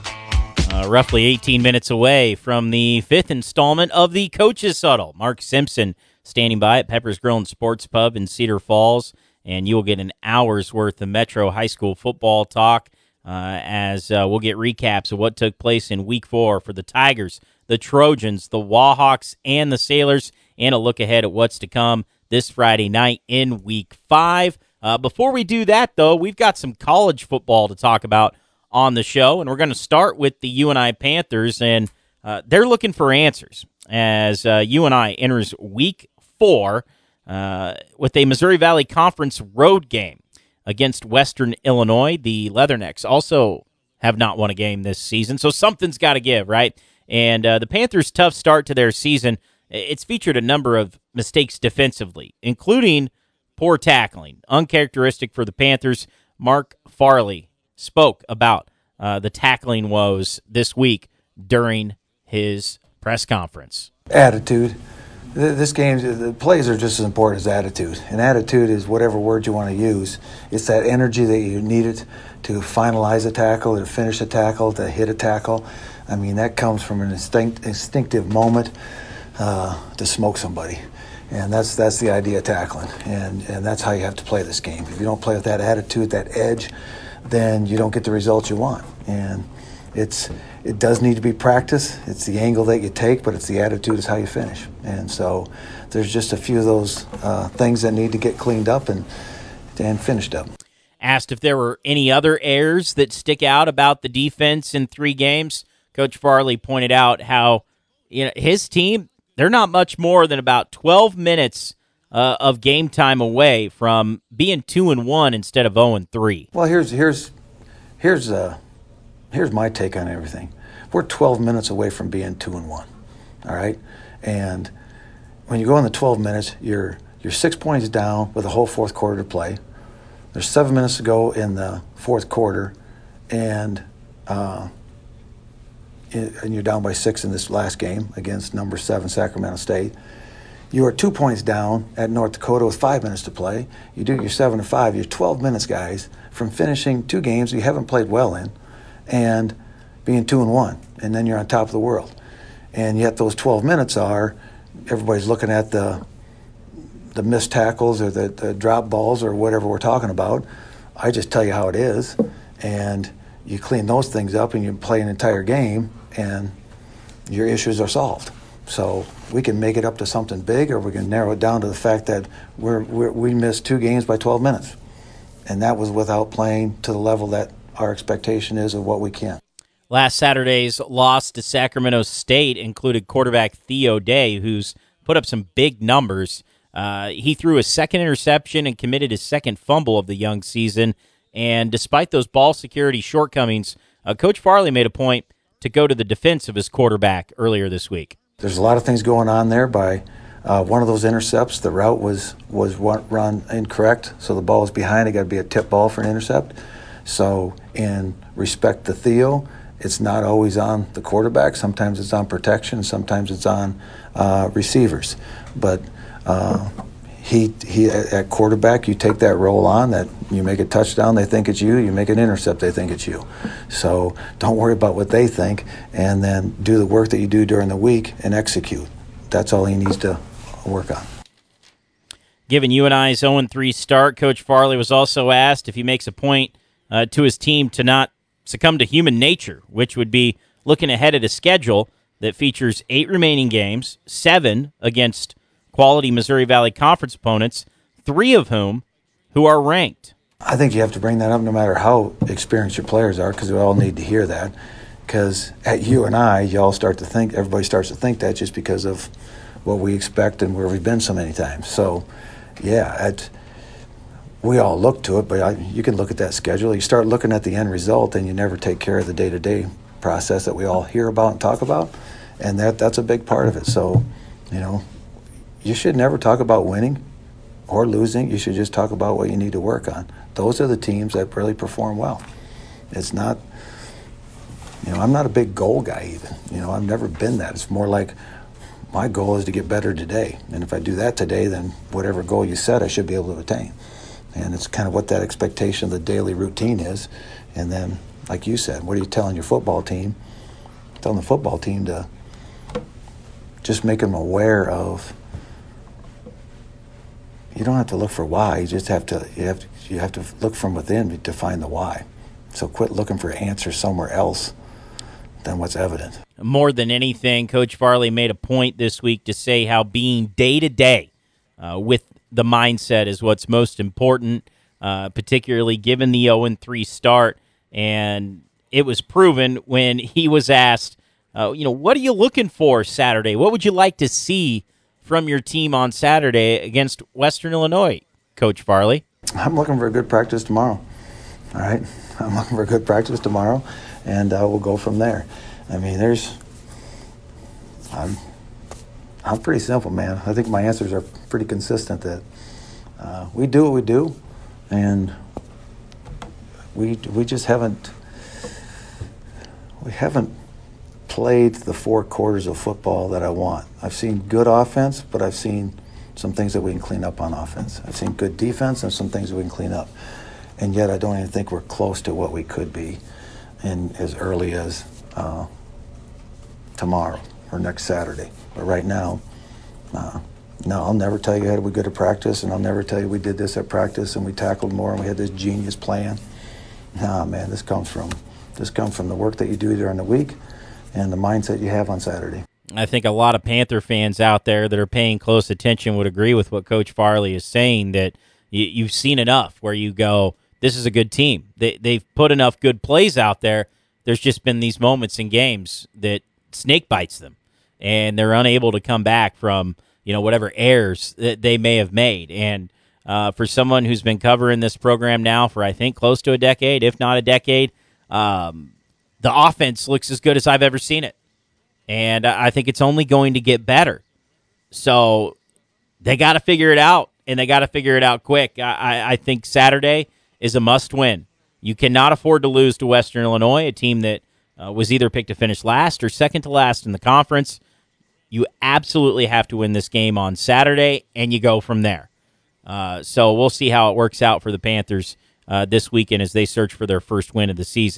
uh, roughly eighteen minutes away from the fifth installment of the Coaches Huddle. Mark Simpson standing by at Pepper's Grill and Sports Pub in Cedar Falls, and you will get an hour's worth of Metro High School football talk. Uh, as uh, we'll get recaps of what took place in Week Four for the Tigers, the Trojans, the Wahawks, and the Sailors, and a look ahead at what's to come this Friday night in Week Five. Uh, before we do that, though, we've got some college football to talk about on the show, and we're going to start with the U N I Panthers, and uh, they're looking for answers as uh, U N I enters Week Four uh, with a Missouri Valley Conference road game against Western Illinois. The Leathernecks also have not won a game this season, so something's got to give, right? And uh, the Panthers' tough start to their season, it's featured a number of mistakes defensively, including poor tackling. Uncharacteristic for the Panthers. Mark Farley spoke about uh, the tackling woes this week during his press conference. Attitude. This game, the plays are just as important as attitude. And attitude is whatever word you want to use. It's that energy that you needed to finalize a tackle, to finish a tackle, to hit a tackle. I mean, that comes from an instinct, instinctive moment uh, to smoke somebody. And that's that's the idea of tackling. And, and that's how you have to play this game. If you don't play with that attitude, that edge, then you don't get the results you want. And it's it does need to be practice. It's the angle that you take, but it's the attitude is how you finish. And so there's just a few of those uh, things that need to get cleaned up and and finished up. Asked if there were any other errors that stick out about the defense in three games, Coach Farley pointed out how you know his team, they're not much more than about twelve minutes uh, of game time away from being two and one instead of zero and three. Well, here's here's here's uh here's my take on everything. We're twelve minutes away from being two and one. All right, and when you go in the twelve minutes, you're you're six points down with a whole fourth quarter to play. There's seven minutes to go in the fourth quarter, and uh, and you're down by six in this last game against number seven Sacramento State. You are two points down at North Dakota with five minutes to play. You do your seven to five. You're twelve minutes, guys, from finishing two games you haven't played well in, and being two and one, and then you're on top of the world. And yet those twelve minutes are, everybody's looking at the the missed tackles or the, the drop balls or whatever we're talking about. I just tell you how it is, and you clean those things up and you play an entire game, and your issues are solved. So we can make it up to something big, or we can narrow it down to the fact that we're, we're, we missed two games by twelve minutes. And that was without playing to the level that our expectation is of what we can. Last Saturday's loss to Sacramento State included quarterback Theo Day, who's put up some big numbers. Uh, he threw a second interception and committed his second fumble of the young season. And despite those ball security shortcomings, uh, Coach Farley made a point to go to the defense of his quarterback earlier this week. There's a lot of things going on there. By uh, one of those intercepts, the route was was run incorrect, so the ball was behind. It got to be a tip ball for an intercept. So in respect to Theo, it's not always on the quarterback. Sometimes it's on protection. Sometimes it's on uh, receivers. But uh, he he at quarterback, you take that role on, that you make a touchdown, they think it's you. You make an intercept, they think it's you. So don't worry about what they think, and then do the work that you do during the week and execute. That's all he needs to work on. Given U N I's oh and three start, Coach Farley was also asked if he makes a point uh, to his team to not succumb to human nature, which would be looking ahead at a schedule that features eight remaining games, seven against quality Missouri Valley Conference opponents, three of whom who are ranked. I think you have to bring that up no matter how experienced your players are, because we all need to hear that. Because at U N I, you all start to think, everybody starts to think that just because of what we expect and where we've been so many times. So, yeah, at, we all look to it, but I, you can look at that schedule. You start looking at the end result, and you never take care of the day-to-day process that we all hear about and talk about, and that that's a big part of it. So, you know, you should never talk about winning or losing. You should just talk about what you need to work on. Those are the teams that really perform well. It's not, you know, I'm not a big goal guy even. You know, I've never been that. It's more like my goal is to get better today. And if I do that today, then whatever goal you set, I should be able to attain. And it's kind of what that expectation of the daily routine is. And then, like you said, what are you telling your football team? Telling the football team to just make them aware of, you don't have to look for why. You just have to you have to you have to look from within to find the why. So quit looking for answers somewhere else than what's evident. More than anything, Coach Farley made a point this week to say how being day to day with the mindset is what's most important, uh, particularly given the oh and three start. And it was proven when he was asked, uh, you know, what are you looking for Saturday? What would you like to see from your team on Saturday against Western Illinois, Coach Farley? I'm looking for a good practice tomorrow. All right? I'm looking for a good practice tomorrow, and uh, we'll go from there. I mean, there's I'm, I'm pretty simple, man. I think my answers are pretty consistent that uh, we do what we do, and we we just haven't we haven't played the four quarters of football that I want. I've seen good offense, but I've seen some things that we can clean up on offense. I've seen good defense and some things that we can clean up. And yet I don't even think we're close to what we could be in as early as uh, tomorrow or next Saturday. But right now, uh, no, I'll never tell you how we go to practice, and I'll never tell you we did this at practice and we tackled more and we had this genius plan. Nah, man, this comes from this comes from the work that you do during the week and the mindset you have on Saturday. I think a lot of Panther fans out there that are paying close attention would agree with what Coach Farley is saying, that you, you've seen enough where you go, this is a good team. They, they've put enough good plays out there. There's just been these moments in games that snake bites them, and they're unable to come back from, you know, whatever errors that they may have made. And uh, for someone who's been covering this program now for, I think, close to a decade, if not a decade, um, the offense looks as good as I've ever seen it. And I think it's only going to get better. So they got to figure it out, and they got to figure it out quick. I, I think Saturday is a must-win. You cannot afford to lose to Western Illinois, a team that uh, was either picked to finish last or second to last in the conference. You absolutely have to win this game on Saturday, and you go from there. Uh, so we'll see how it works out for the Panthers uh, this weekend as they search for their first win of the season.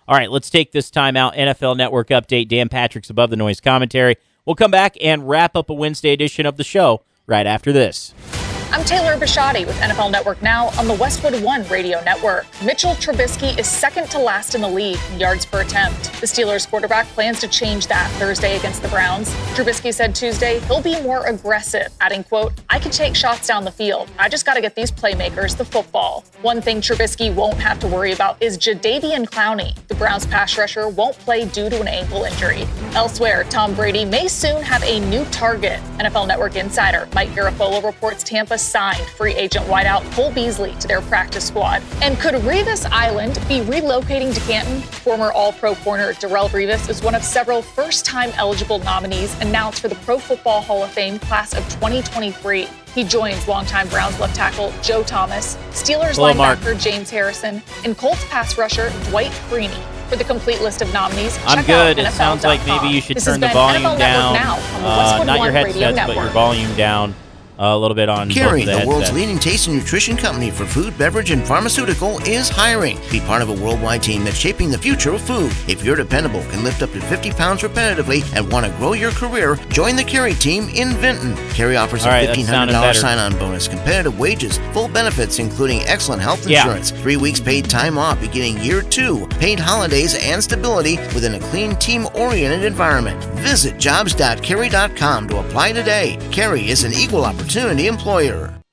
All right, let's take this time out. N F L Network update. Dan Patrick's Above the Noise commentary. We'll come back and wrap up a Wednesday edition of the show right after this. I'm Taylor Bisciotti with N F L Network Now on the Westwood One Radio Network. Mitchell Trubisky is second to last in the league in yards per attempt. The Steelers quarterback plans to change that Thursday against the Browns. Trubisky said Tuesday he'll be more aggressive, adding, quote, I can take shots down the field. I just got to get these playmakers the football. One thing Trubisky won't have to worry about is Jadeveon Clowney. The Browns pass rusher won't play due to an ankle injury. Elsewhere, Tom Brady may soon have a new target. N F L Network insider Mike Garafolo reports Tampa signed free agent wideout Cole Beasley to their practice squad. And could Revis Island be relocating to Canton? Former All-Pro corner Darrelle Revis is one of several first-time eligible nominees announced for the Pro Football Hall of Fame class of twenty twenty-three. He joins longtime Browns left tackle Joe Thomas, Steelers Hello, linebacker Mark. James Harrison, and Colts pass rusher Dwight Freeney. For the complete list of nominees, check I'm out good. N It F L dot com. sounds like maybe you should This turn has the been volume N F L down. Network Now on the Uh, Westwood not your One Radio headsets, but your Network. volume down uh, a little bit on Kerry, both the world's headsets. leading taste and nutrition company for food, beverage, and pharmaceutical, is hiring. Be part of a worldwide team that's shaping the future of food. If you're dependable, can lift up to fifty pounds repetitively, and want to grow your career, join the Kerry team in Vinton. Kerry offers All a right, that fifteen hundred dollars sounded better. sign-on bonus, competitive wages, full benefits including excellent health Yeah. insurance, three weeks paid time off beginning year two, paid holidays, and stability within a clean, team-oriented environment. Visit jobs dot kerry dot com to apply today. Kerry is an equal opportunity employer.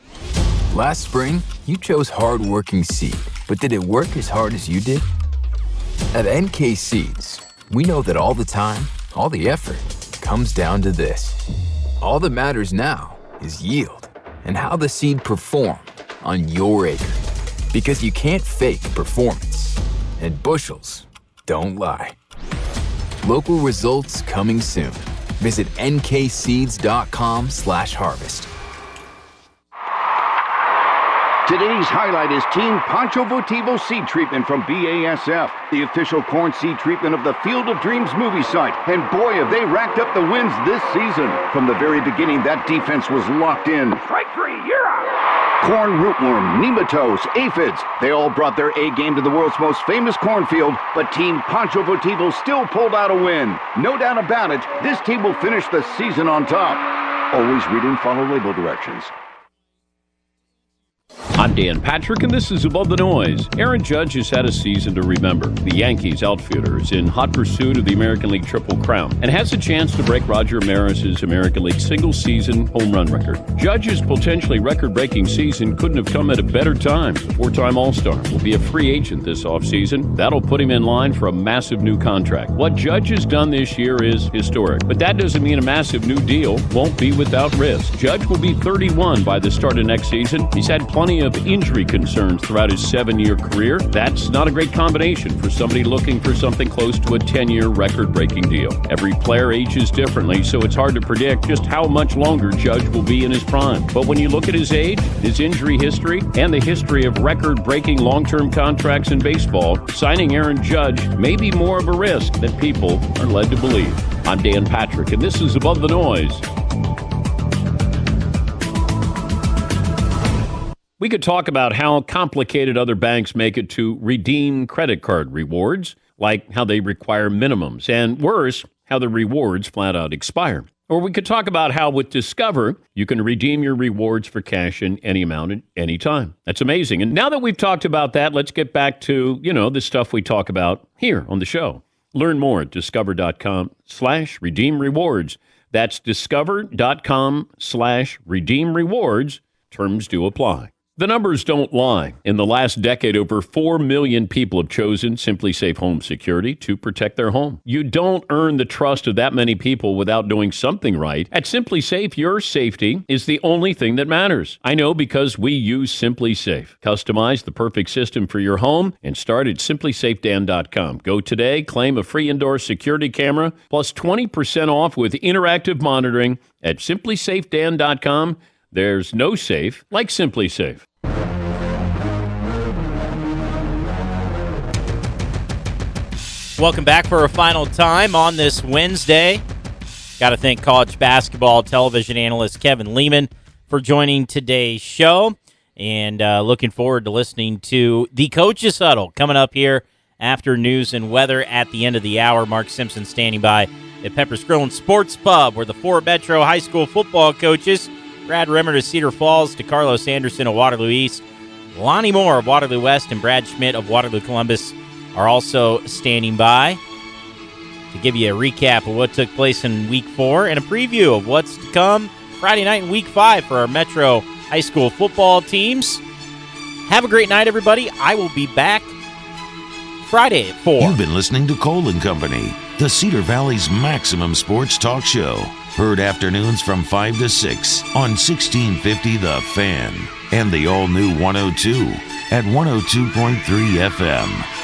Last spring, you chose hard-working seed, but did it work as hard as you did? At N K Seeds, we know that all the time, all the effort, comes down to this. All that matters now is yield and how the seed performed on your acre. Because you can't fake performance, and bushels don't lie. Local results coming soon. Visit N K seeds dot com slash harvest. Today's highlight is Team Pancho Votivo seed treatment from B A S F, the official corn seed treatment of the Field of Dreams movie site. And boy, have they racked up the wins this season. From the very beginning, that defense was locked in. Strike three, you're out. Corn rootworm, nematodes, aphids, they all brought their A game to the world's most famous cornfield, but Team Pancho Votivo still pulled out a win. No doubt about it, this team will finish the season on top. Always read and follow label directions. I'm Dan Patrick, and this is Above the Noise. Aaron Judge has had a season to remember. The Yankees outfielder is in hot pursuit of the American League Triple Crown and has a chance to break Roger Maris's American League single-season home run record. Judge's potentially record-breaking season couldn't have come at a better time. The four-time All-Star will be a free agent this offseason. That'll put him in line for a massive new contract. What Judge has done this year is historic, but that doesn't mean a massive new deal won't be without risk. Judge will be thirty-one by the start of next season. He's had plenty of injury concerns throughout his seven-year career. That's not a great combination for somebody looking for something close to a ten-year record-breaking deal. Every player ages differently, so it's hard to predict just how much longer Judge will be in his prime. But when you look at his age, his injury history, and the history of record-breaking long-term contracts in baseball, signing Aaron Judge may be more of a risk than people are led to believe. I'm Dan Patrick, and this is Above the Noise. We could talk about how complicated other banks make it to redeem credit card rewards, like how they require minimums, and worse, how the rewards flat out expire. Or we could talk about how with Discover, you can redeem your rewards for cash in any amount at any time. That's amazing. And now that we've talked about that, let's get back to, you know, the stuff we talk about here on the show. Learn more at discover.com slash redeem rewards. That's discover.com slash redeem rewards. Terms do apply. The numbers don't lie. In the last decade, over four million people have chosen SimpliSafe Home Security to protect their home. You don't earn the trust of that many people without doing something right. At SimpliSafe, your safety is the only thing that matters. I know because we use SimpliSafe. Customize the perfect system for your home and start at simply safe dan dot com. Go today, claim a free indoor security camera, plus twenty percent off with interactive monitoring at simply safe dan dot com. There's no safe like SimpliSafe. Welcome back for a final time on this Wednesday. Got to thank college basketball television analyst Kevin Lehman for joining today's show. And uh, looking forward to listening to the Coaches Huddle coming up here after news and weather at the end of the hour. Mark Simpson standing by at Pepper's Grill and Sports Pub, where the four Metro High School football coaches, Brad Rimmer of Cedar Falls, DeCarlos Anderson of Waterloo East, Lonnie Moore of Waterloo West, and Brad Schmidt of Waterloo Columbus are also standing by to give you a recap of what took place in Week four and a preview of what's to come Friday night in Week five for our Metro High School football teams. Have a great night, everybody. I will be back Friday at four. You've been listening to Cole and Company, the Cedar Valley's maximum sports talk show. Heard afternoons from five to six on sixteen fifty The Fan and the all-new one oh two at one oh two point three F M.